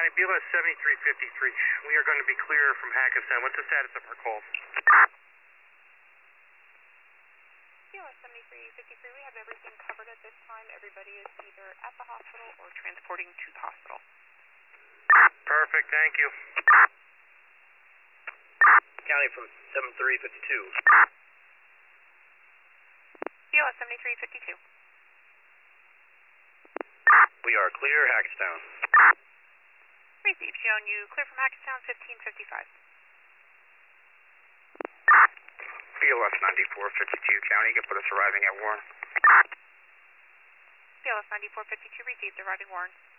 County, BLS 7353. We are going to be clear from Hackettstown. What's the status of our call? BLS 7353, we have everything covered at this time. Everybody is either at the hospital or transporting to the hospital. Perfect, thank you. County from 7352. BLS 7352. We are clear, Hackettstown. Received, showing you clear from Hackettstown 1555. BLS 9452, County, you can put us arriving at Warren. BLS 9452, received, arriving Warren.